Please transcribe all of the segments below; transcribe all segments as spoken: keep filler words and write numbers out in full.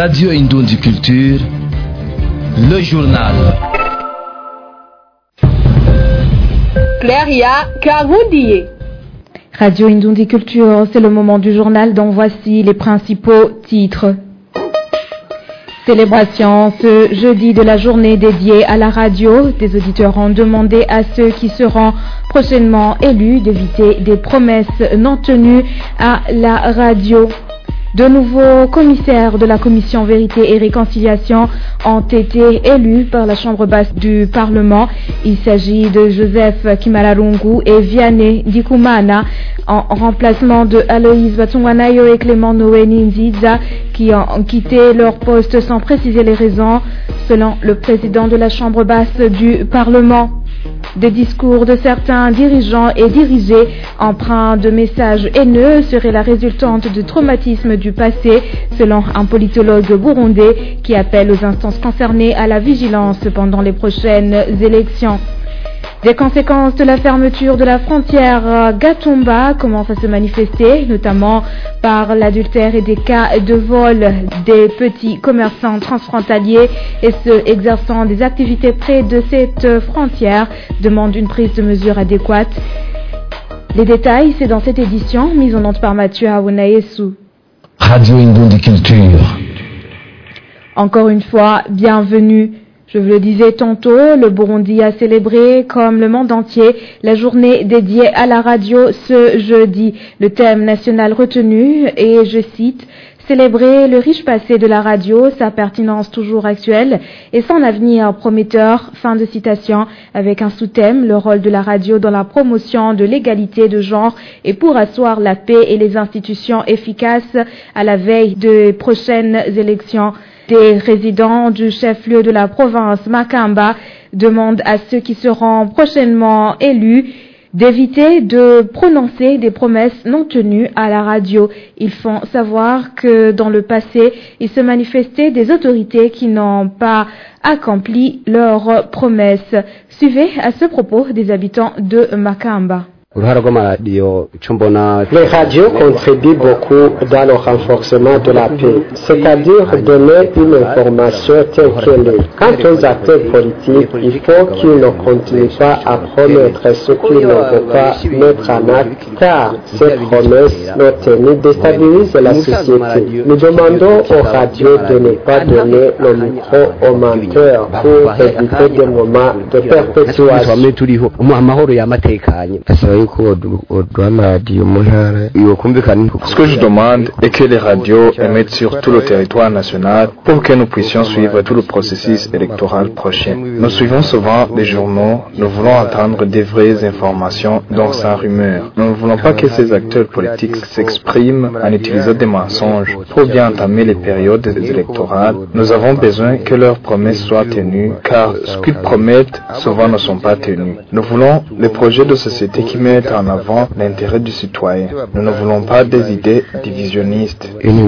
Radio Indundi Culture, le journal. Claria Karoudier. Radio Indundi Culture, c'est le moment du journal dont voici les principaux titres. Célébration ce jeudi de la journée dédiée à la radio. Des auditeurs ont demandé à ceux qui seront prochainement élus d'éviter des promesses non tenues à la radio. De nouveaux commissaires de la commission Vérité et Réconciliation ont été élus par la Chambre basse du Parlement. Il s'agit de Joseph Kimalarungu et Vianney Ndikumana en remplacement de Aloïs Batungwanayo et Clément Noé Ninziza qui ont quitté leur poste sans préciser les raisons, selon le président de la Chambre basse du Parlement. Des discours de certains dirigeants et dirigés empreints de messages haineux seraient la résultante de traumatismes du passé, selon un politologue burundais qui appelle aux instances concernées à la vigilance pendant les prochaines élections. Des conséquences de la fermeture de la frontière Gatumba commencent à se manifester, notamment par l'adultère et des cas de vol des petits commerçants transfrontaliers et ceux exerçant des activités près de cette frontière demandent une prise de mesures adéquate. Les détails, c'est dans cette édition mise en onde par Mathieu Aounaïessou. Radio Indundi Culture. Encore une fois, bienvenue. Je vous le disais tantôt, le Burundi a célébré, comme le monde entier, la journée dédiée à la radio ce jeudi. Le thème national retenu est, je cite, « Célébrer le riche passé de la radio, sa pertinence toujours actuelle et son avenir prometteur », fin de citation, avec un sous-thème, le rôle de la radio dans la promotion de l'égalité de genre et pour asseoir la paix et les institutions efficaces à la veille des prochaines élections. Des résidents du chef-lieu de la province Makamba demandent à ceux qui seront prochainement élus d'éviter de prononcer des promesses non tenues à la radio. Ils font savoir que dans le passé, il se manifestait des autorités qui n'ont pas accompli leurs promesses. Suivez à ce propos des habitants de Makamba. Les radios contribuent beaucoup dans le renforcement de la paix, c'est-à-dire donner une information telle qu'elle est. Quant aux acteurs politiques, il faut qu'ils ne continuent pas à promettre ce qu'ils ne veulent pas mettre en acte, car ces promesses non tenues déstabilisent la société. Nous demandons aux radios de ne pas donner le micro aux menteurs pour éviter des moments de perpétuation. Ce que je demande est que les radios émettent sur tout le territoire national pour que nous puissions suivre tout le processus électoral prochain. Nous suivons souvent les journaux, nous voulons entendre des vraies informations, donc sans rumeurs. Nous ne voulons pas que ces acteurs politiques s'expriment en utilisant des mensonges pour bien entamer les périodes électorales. Nous avons besoin que leurs promesses soient tenues, car ce qu'ils promettent souvent ne sont pas tenus. Nous voulons les projets de société qui mettent en avant l'intérêt du citoyen. Nous ne voulons pas des idées divisionnistes.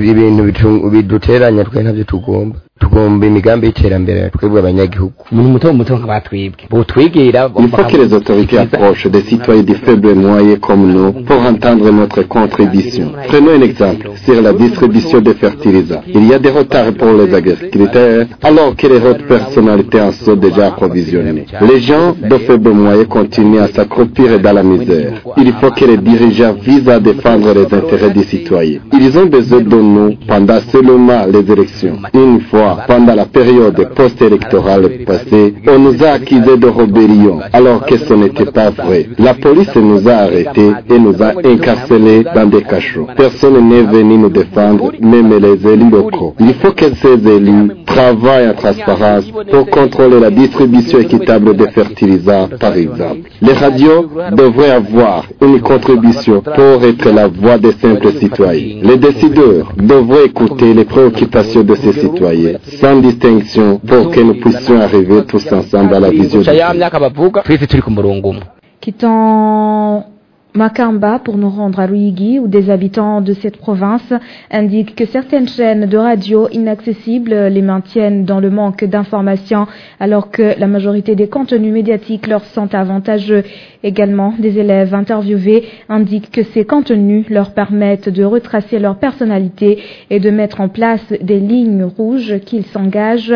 tugomba imigambi y'iterambere twebwe abanyagihugu umuntu muto muto nk'abatwibwe bo twegera. Il faut que les autorités approchent des citoyens de faibles moyens comme nous pour entendre notre contribution. Prenons un exemple sur la distribution des fertilisants. Il y a des retards pour les agriculteurs alors que les autres personnalités en sont déjà approvisionnées. Les gens de faibles moyens continuent à s'accroupir dans la misère. Il faut que les dirigeants visent à défendre les intérêts des citoyens. Ils ont besoin de nous pendant seulement les élections. Une fois pendant la période post-électorale passée, on nous a accusés de rébellion, alors que ce n'était pas vrai. La police nous a arrêtés et nous a incarcérés dans des cachots. Personne n'est venu nous défendre, même les élus locaux. Il faut que ces élus travaillent en transparence pour contrôler la distribution équitable des fertilisants, par exemple. Les radios devraient avoir une contribution pour être la voix des simples citoyens. Les décideurs devraient écouter les préoccupations de ces citoyens, sans distinction, pour que nous puissions arriver tous ensemble à la vision. Quittons Makamba, pour nous rendre à Ruigi, où des habitants de cette province indiquent que certaines chaînes de radio inaccessibles les maintiennent dans le manque d'informations, alors que la majorité des contenus médiatiques leur sont avantageux. Également, des élèves interviewés indiquent que ces contenus leur permettent de retracer leur personnalité et de mettre en place des lignes rouges qu'ils s'engagent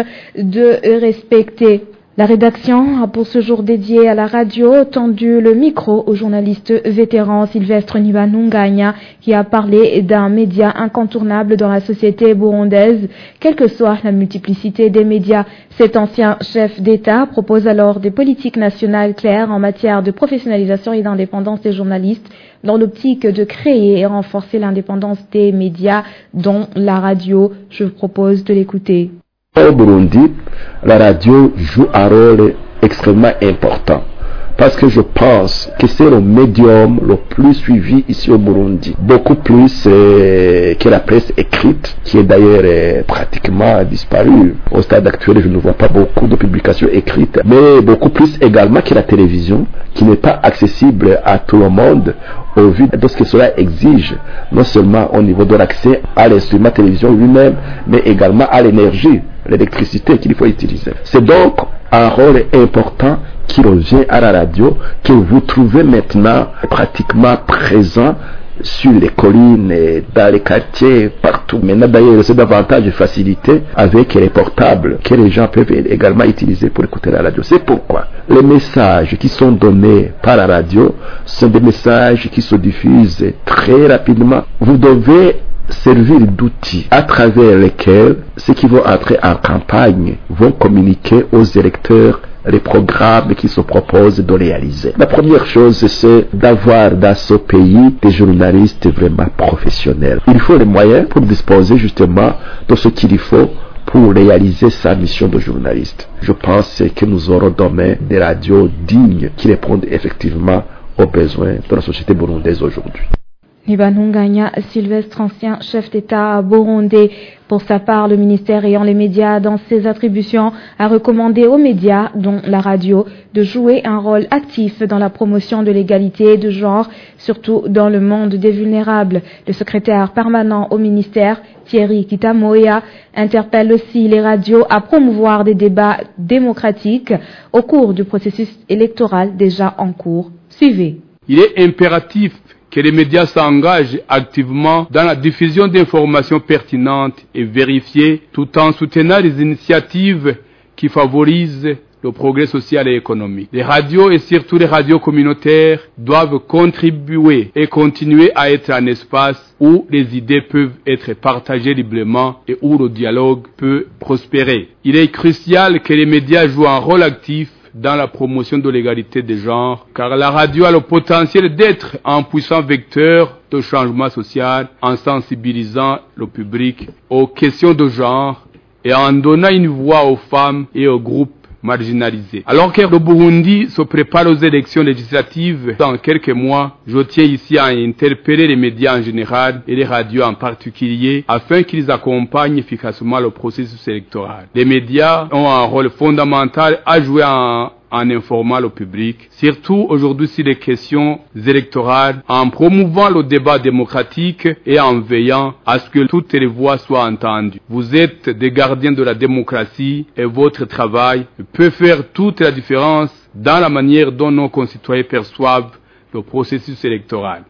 de respecter. La rédaction a pour ce jour dédié à la radio tendu le micro au journaliste vétéran Sylvestre Nibanunganya qui a parlé d'un média incontournable dans la société burundaise, quelle que soit la multiplicité des médias. Cet ancien chef d'État propose alors des politiques nationales claires en matière de professionnalisation et d'indépendance des journalistes dans l'optique de créer et renforcer l'indépendance des médias, dont la radio. Je vous propose de l'écouter. Au Burundi, la radio joue un rôle extrêmement important parce que je pense que c'est le médium le plus suivi ici au Burundi, beaucoup plus euh, que la presse écrite, qui est d'ailleurs euh, pratiquement disparue. Au stade actuel, je ne vois pas beaucoup de publications écrites, mais beaucoup plus également que la télévision, qui n'est pas accessible à tout le monde au vu de ce que cela exige, non seulement au niveau de l'accès à l'instrument télévision lui-même, mais également à l'énergie, l'électricité qu'il faut utiliser. C'est donc un rôle important qui revient à la radio, que vous trouvez maintenant pratiquement présent sur les collines, dans les quartiers, partout. Maintenant d'ailleurs, c'est davantage de facilité avec les portables que les gens peuvent également utiliser pour écouter la radio. C'est pourquoi les messages qui sont donnés par la radio sont des messages qui se diffusent très rapidement. Vous devez servir d'outils à travers lesquels ceux qui vont entrer en campagne vont communiquer aux électeurs les programmes qui se proposent de réaliser. La première chose, c'est d'avoir dans ce pays des journalistes vraiment professionnels. Il faut les moyens pour disposer justement de ce qu'il faut pour réaliser sa mission de journaliste. Je pense que nous aurons demain des radios dignes qui répondent effectivement aux besoins de la société burundaise aujourd'hui. Nibanunganya Sylvestre, ancien chef d'État burundais. Pour sa part, le ministère ayant les médias dans ses attributions a recommandé aux médias, dont la radio, de jouer un rôle actif dans la promotion de l'égalité de genre, surtout dans le monde des vulnérables. Le secrétaire permanent au ministère, Thierry Kitamoya, interpelle aussi les radios à promouvoir des débats démocratiques au cours du processus électoral déjà en cours. Suivez. Il est impératif que les médias s'engagent activement dans la diffusion d'informations pertinentes et vérifiées, tout en soutenant les initiatives qui favorisent le progrès social et économique. Les radios et surtout les radios communautaires doivent contribuer et continuer à être un espace où les idées peuvent être partagées librement et où le dialogue peut prospérer. Il est crucial que les médias jouent un rôle actif dans la promotion de l'égalité des genres, car la radio a le potentiel d'être un puissant vecteur de changement social en sensibilisant le public aux questions de genre et en donnant une voix aux femmes et aux groupes marginalisés. Alors que le Burundi se prépare aux élections législatives dans quelques mois, je tiens ici à interpeller les médias en général et les radios en particulier afin qu'ils accompagnent efficacement le processus électoral. Les médias ont un rôle fondamental à jouer en en informant le public, surtout aujourd'hui sur les questions électorales, en promouvant le débat démocratique et en veillant à ce que toutes les voix soient entendues. Vous êtes des gardiens de la démocratie et votre travail peut faire toute la différence dans la manière dont nos concitoyens perçoivent le processus électoral.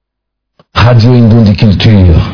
Radio Indundi Culture.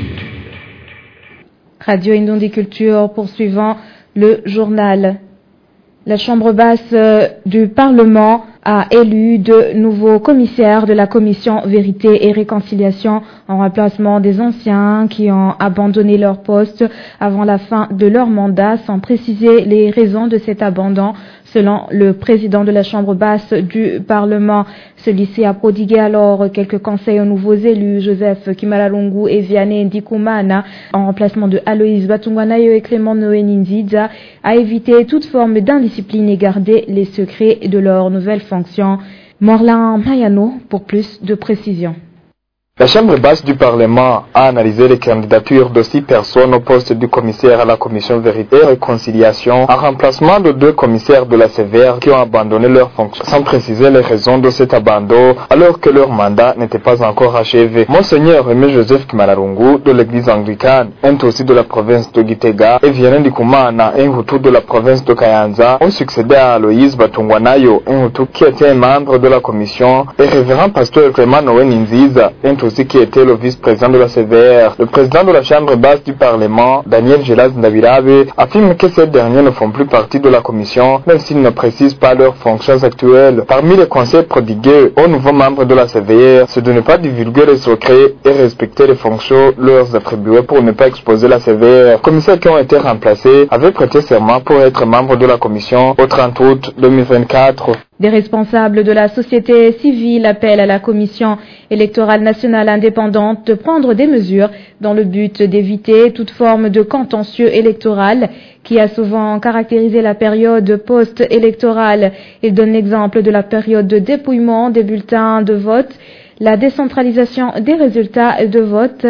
Radio Indundi Culture, poursuivant le journal. La Chambre basse du Parlement a élu de nouveaux commissaires de la commission Vérité et Réconciliation en remplacement des anciens qui ont abandonné leur poste avant la fin de leur mandat, sans préciser les raisons de cet abandon. Selon le président de la Chambre basse du Parlement, celui-ci a prodigué alors quelques conseils aux nouveaux élus, Joseph Kimalalungu et Vianney Ndikumana, en remplacement de Aloïs Batungwanayo et Clément Noé Ninzidza, à éviter toute forme d'indiscipline et garder les secrets de leurs nouvelles fonctions. Morlan Mayano pour plus de précisions. La Chambre basse du Parlement a analysé les candidatures de six personnes au poste du commissaire à la Commission Vérité et Réconciliation en remplacement de deux commissaires de la C V R qui ont abandonné leurs fonctions, sans préciser les raisons de cet abandon alors que leur mandat n'était pas encore achevé. Monseigneur Aimé Joseph Kimalarungu de l'église anglicane, un aussi de la province de Gitega, et Vianney Ndikumana, un Hutu de la province de Kayanza, ont succédé à Aloïse Batungwanayo, un Hutu qui était un membre de la commission, et révérend pasteur Clément Noé Ninziza, un aussi qui était le vice-président de la C V R. Le président de la Chambre basse du Parlement, Daniel Gelaz Ndabirabe, affirme que ces derniers ne font plus partie de la commission, même s'ils ne précisent pas leurs fonctions actuelles. Parmi les conseils prodigués aux nouveaux membres de la C V R, c'est de ne pas divulguer les secrets et respecter les fonctions leur attribuées pour ne pas exposer la C V R. Commissaires qui ont été remplacés avaient prêté serment pour être membres de la commission au trente août deux mille vingt-quatre. Des responsables de la société civile appellent à la Commission électorale nationale indépendante de prendre des mesures dans le but d'éviter toute forme de contentieux électoral qui a souvent caractérisé la période post-électorale. Ils donnent l'exemple de la période de dépouillement des bulletins de vote, la décentralisation des résultats de vote.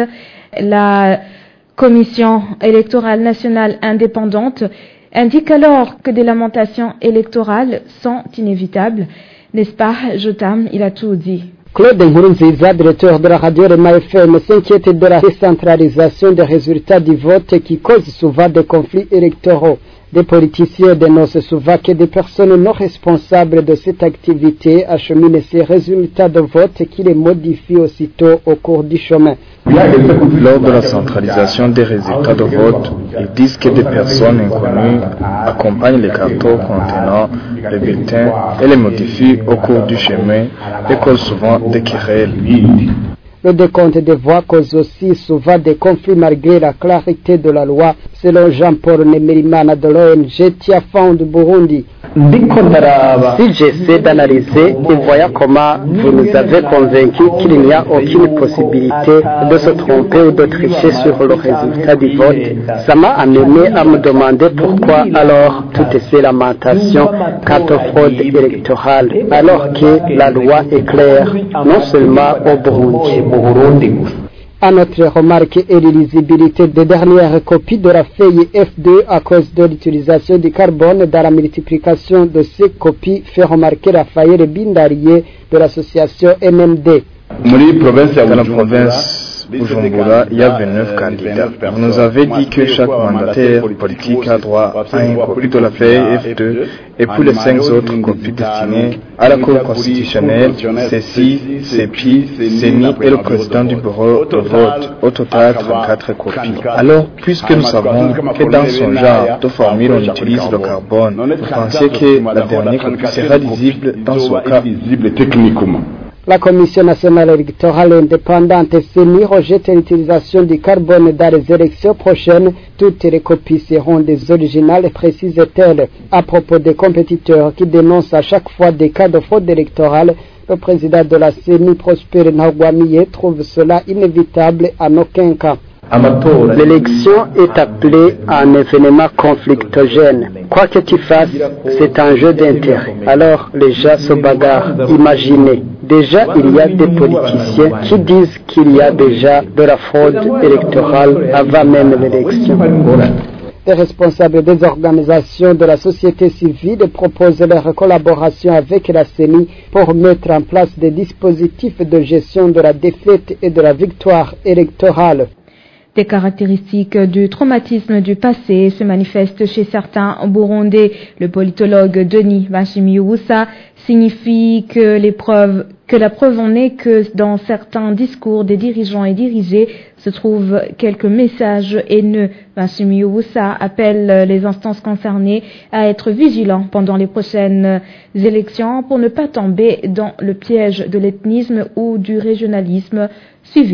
La Commission électorale nationale indépendante indique alors que des lamentations électorales sont inévitables. N'est-ce pas, Jotam? Il a tout dit. Claude Nkurunziza, directeur de la radio Rema F M, s'inquiète de la décentralisation des résultats du vote qui cause souvent des conflits électoraux. Des politiciens dénoncent souvent que des personnes non responsables de cette activité acheminent ces résultats de vote qui les modifient aussitôt au cours du chemin. Lors de la centralisation des résultats de vote, ils disent que des personnes inconnues accompagnent les cartons contenant les bulletins et les modifient au cours du chemin et causent souvent des querelles. Le décompte des voix cause aussi souvent des conflits malgré la clarté de la loi, selon Jean-Paul Nemerimana de l'O N G Tiafond du Burundi. Si j'essaie d'analyser et voyant comment vous nous avez convaincus qu'il n'y a aucune possibilité de se tromper ou de tricher sur le résultat du vote, ça m'a amené à me demander pourquoi alors toutes ces lamentations quant aux fraudes électorales, alors que la loi est claire, non seulement au Burundi. À notre remarque et l'illisibilité des dernières copies de la feuille F deux à cause de l'utilisation du carbone dans la multiplication de ces copies, fait remarquer Raphaël Bindarié de l'association M M D. Dans la province Bujumbura, il y a vingt-neuf candidats. Vous nous avez dit que chaque mandataire politique a droit à une copie de la feuille F deux et puis les cinq autres copies destinées à la Cour constitutionnelle, C C I, C P I, C E N I et le président du bureau de vote. Au total, trente-quatre copies. Alors, puisque nous savons que dans son genre de formule on utilise le carbone, vous pensez que la dernière copie sera lisible dans son cas? La Commission nationale électorale indépendante C E N I rejette l'utilisation du carbone dans les élections prochaines. Toutes les copies seront des originales, précise-t-elle. À propos des compétiteurs qui dénoncent à chaque fois des cas de fraude électorale, le président de la C E N I, Prosper Ntagwamiye, trouve cela inévitable en aucun cas. L'élection est appelée un événement conflictogène. Quoi que tu fasses, c'est un jeu d'intérêt. Alors les gens se bagarrent. Imaginez. Déjà, il y a des politiciens qui disent qu'il y a déjà de la fraude électorale avant même l'élection. Les responsables des organisations de la société civile proposent leur collaboration avec la C E N I pour mettre en place des dispositifs de gestion de la défaite et de la victoire électorale. Des caractéristiques du traumatisme du passé se manifestent chez certains Burundais. Le politologue Denis Bashimiusa signifie que, les preuves, que la preuve en est que dans certains discours des dirigeants et dirigés se trouvent quelques messages haineux. Bashimiusa appelle les instances concernées à être vigilants pendant les prochaines élections pour ne pas tomber dans le piège de l'ethnisme ou du régionalisme. Suivez.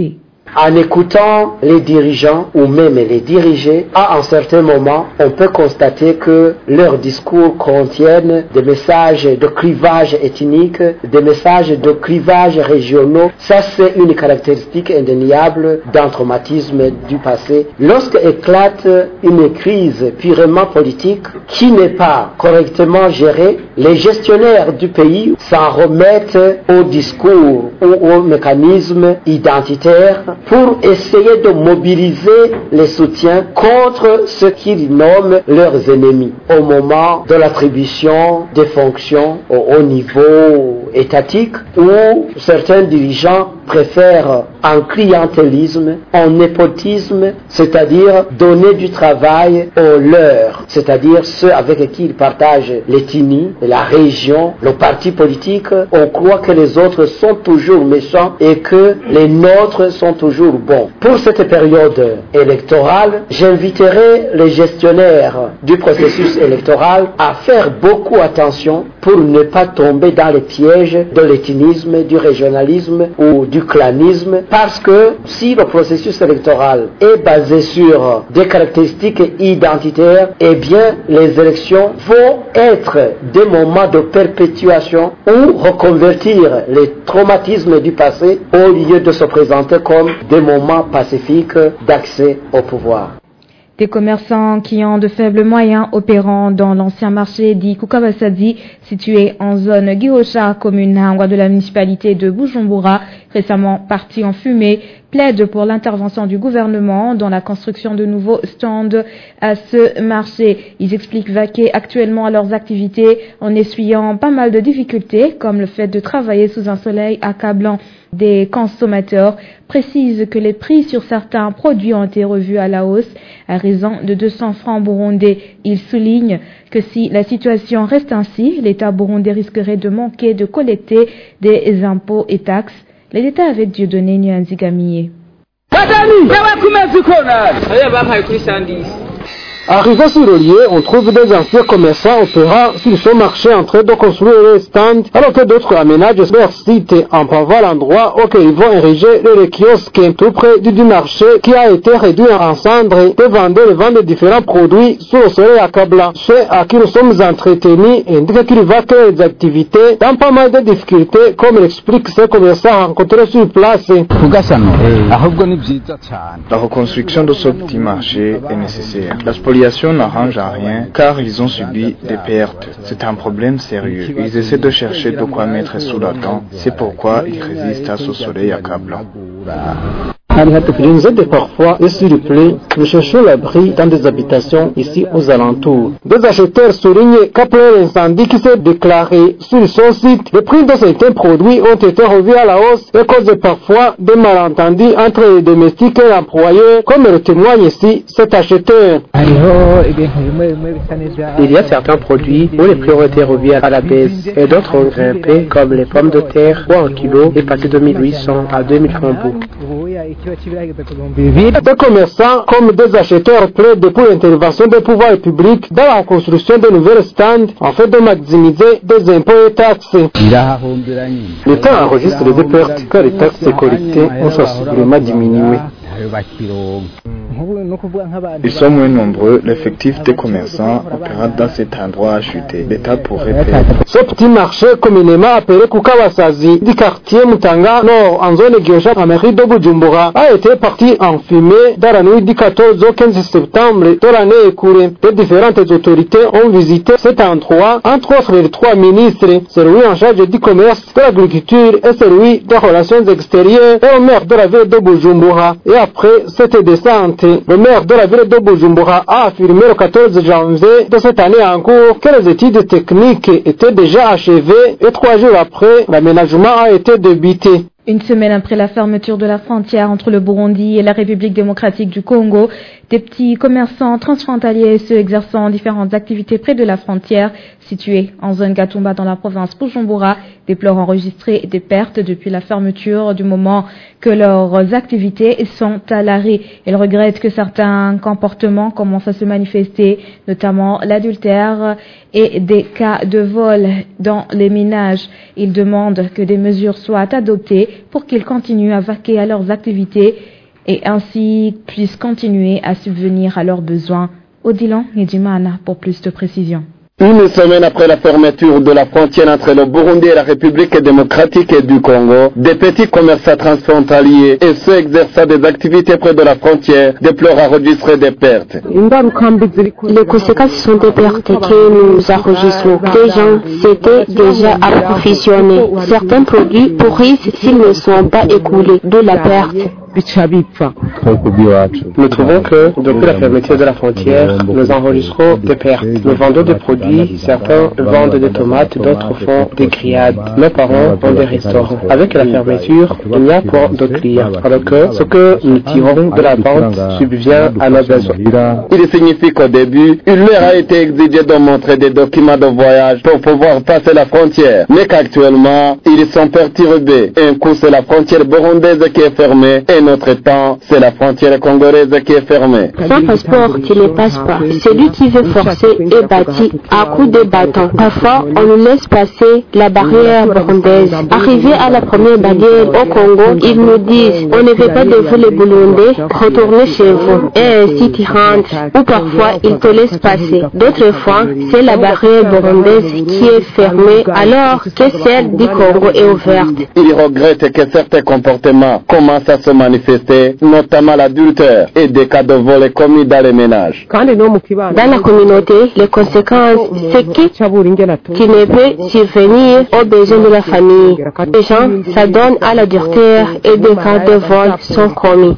En écoutant les dirigeants ou même les dirigés, à un certain moment, on peut constater que leurs discours contiennent des messages de clivage ethnique, des messages de clivage régionaux. Ça, c'est une caractéristique indéniable d'un traumatisme du passé. Lorsque éclate une crise purement politique qui n'est pas correctement gérée, les gestionnaires du pays s'en remettent au discours ou au mécanisme identitaire pour essayer de mobiliser les soutiens contre ce qu'ils nomment leurs ennemis au moment de l'attribution des fonctions au haut niveau étatique, où certains dirigeants préfèrent un clientélisme, un népotisme, c'est-à-dire donner du travail aux leurs, c'est-à-dire ceux avec qui ils partagent l'ethnie, la région, le parti politique. On croit que les autres sont toujours méchants et que les nôtres sont toujours bons. Pour cette période électorale, j'inviterai les gestionnaires du processus électoral à faire beaucoup attention pour ne pas tomber dans les pièges de l'ethnisme, du régionalisme ou du clanisme, parce que si le processus électoral est basé sur des caractéristiques identitaires, eh bien les élections vont être des moments de perpétuation ou reconvertir les traumatismes du passé au lieu de se présenter comme des moments pacifiques d'accès au pouvoir. Des commerçants qui ont de faibles moyens opérant dans l'ancien marché dit Kukabasadi, situé en zone Gihosha, commune Hangwa de la municipalité de Bujumbura, récemment parti en fumée, plaident pour l'intervention du gouvernement dans la construction de nouveaux stands à ce marché. Ils expliquent vaquer actuellement à leurs activités en essuyant pas mal de difficultés, comme le fait de travailler sous un soleil accablant. Des consommateurs précisent que les prix sur certains produits ont été revus à la hausse à raison de deux cents francs burundais. Ils soulignent que si la situation reste ainsi, l'État burundais risquerait de manquer de collecter des impôts et taxes. Les détails avec Dieudonné Nyanzigamiye. Arrivé sur le lieu, on trouve des anciens commerçants opérant sur ce marché en train de construire les stands, alors que d'autres aménagent leur site en pavant l'endroit où ils vont ériger le kiosque tout près du marché qui a été réduit en cendres et vendeur et vendre différents produits sous le soleil accablant. Ceux à qui nous sommes entretenus indiquent qu'il va créer des activités dans pas mal de difficultés, comme l'explique ces commerçants rencontrés sur place. La reconstruction de ce petit marché est nécessaire. La spoliation n'arrange à rien car ils ont subi des pertes. C'est un problème sérieux. Ils essaient de chercher de quoi mettre sous la dent. C'est pourquoi ils résistent à ce soleil accablant. Je nous aide parfois et s'il vous plaît, nous cherchons l'abri dans des habitations ici aux alentours. Des acheteurs soulignent qu'après l'incendie qui s'est déclaré sur son site, les prix de certains produits ont été revus à la hausse et causent parfois des malentendus entre les domestiques et l'employeur, comme le témoigne ici cet acheteur. Il y a certains produits où les prix ont été revus à la baisse et d'autres ont grimpé, comme les pommes de terre où un kilo est passé de mille huit cents à deux mille francs. Des commerçants comme des acheteurs plaident pour l'intervention des pouvoirs publics dans la construction de nouvelles stands afin de maximiser des impôts et taxes. L'État enregistre des pertes car les taxes collectées ont sensiblement diminué. Ils sont moins nombreux, l'effectif des commerçants opérant dans cet endroit a chuté. L'État pourrait perdre. Ce petit marché communément appelé Kukawasazi du quartier Mutanga Nord en zone Gihosha à mairie de Bujumbura a été parti en fumée dans la nuit du quatorze au quinze septembre de l'année écoulée. Les différentes autorités ont visité cet endroit, entre autres les trois ministres, celui en charge du commerce, de l'agriculture et celui des relations extérieures et le maire de la ville de Bujumbura. Et après cette descente, le maire de la ville de Bujumbura a affirmé le quatorze janvier de cette année en cours que les études techniques étaient déjà achevées et trois jours après, l'aménagement a été débuté. Une semaine après la fermeture de la frontière entre le Burundi et la République démocratique du Congo, des petits commerçants transfrontaliers se exerçant différentes activités près de la frontière, située en zone Gatumba dans la province Bujumbura, déplorent enregistrer des pertes depuis la fermeture du moment que leurs activités sont à l'arrêt. Ils regrettent que certains comportements commencent à se manifester, notamment l'adultère et des cas de vol dans les ménages. Ils demandent que des mesures soient adoptées pour qu'ils continuent à vaquer à leurs activités et ainsi puissent continuer à subvenir à leurs besoins. Odilon Nedjimana pour plus de précisions. Une semaine après la fermeture de la frontière entre le Burundi et la République démocratique du Congo, des petits commerçants transfrontaliers et ceux exerçant des activités près de la frontière déplorent enregistrer des pertes. Les conséquences sont des pertes que nous enregistrons. Les gens s'étaient déjà approvisionnés. Certains produits pourrissent s'ils ne sont pas écoulés, de la perte. Nous trouvons que depuis la fermeture de la frontière, nous enregistrons des pertes. Nous vendons des produits, certains vendent des tomates, d'autres font des grillades. Nos parents ont des restaurants. Avec la fermeture, il n'y a pas de clients. Alors que ce que nous tirons de la vente subvient à nos besoins. Il signifie qu'au début, il leur a été exigé de montrer des documents de voyage pour pouvoir passer la frontière, mais qu'actuellement, ils sont perturbés. Un coup, c'est la frontière burundaise qui est fermée, et notre temps, c'est la frontière congolaise qui est fermée. Sans passeport, tu ne passes pas. Celui qui veut forcer est bâti à coups de bâton. Parfois, on nous laisse passer la barrière burundaise. Arrivé à la première barrière au Congo, ils nous disent on ne veut pas de vous les Burundais, retournez chez vous. Et ainsi tu rentres. Ou parfois, ils te laissent passer. D'autres fois, c'est la barrière burundaise qui est fermée alors que celle du Congo est ouverte. Ils regrettent que certains comportements commencent à se manifester, notamment l'adultère et des cas de vol commis dans les ménages. Dans la communauté, les conséquences, c'est que tu ne peux subvenir aux besoins de la famille. Les gens s'adonnent à l'adultère et des cas de vol sont commis.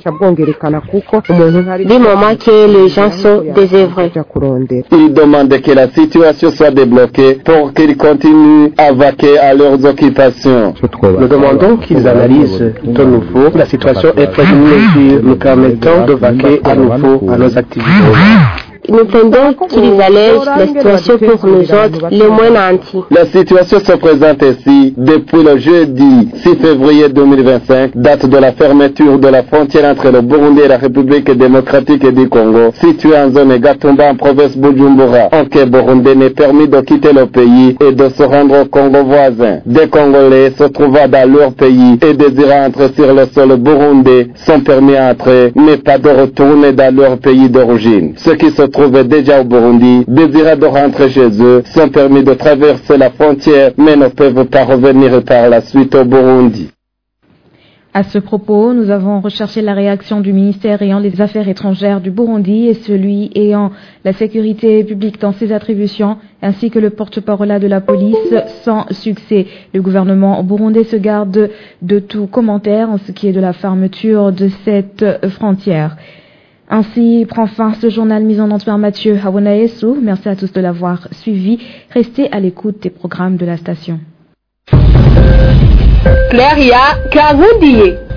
Du moment que les gens sont désœuvrés. Ils demandent que la situation soit débloquée pour qu'ils continuent à vaquer à leurs occupations. Nous demandons qu'ils analysent de nouveau la situation et prennent une mesure nous permettant de vaquer à nouveau à nos activités. Nous demandons qu'ils allègent la situation pour nous autres, les moins nantis. La situation se présente ici depuis le jeudi six février deux mille vingt-cinq, date de la fermeture de la frontière entre le Burundi et la République démocratique du Congo, située en zone Gatumba en province Bujumbura. Aucun Burundais n'est permis de quitter le pays et de se rendre au Congo voisin. Des Congolais se trouvant dans leur pays et désirant entrer sur le sol burundais sont permis d'entrer, mais pas de retourner dans leur pays d'origine. Ceux qui se trouvaient déjà au Burundi, désirant de rentrer chez eux, sont permis de traverser la frontière, mais ne peuvent pas revenir par la suite au Burundi. À ce propos, nous avons recherché la réaction du ministère ayant les Affaires étrangères du Burundi et celui ayant la sécurité publique dans ses attributions, ainsi que le porte-parole de la police, sans succès. Le gouvernement burundais se garde de tout commentaire en ce qui est de la fermeture de cette frontière. Ainsi prend fin ce journal mis en onde par Mathieu Hawonaesu. Merci à tous de l'avoir suivi. Restez à l'écoute des programmes de la station. Claria Kavundiye.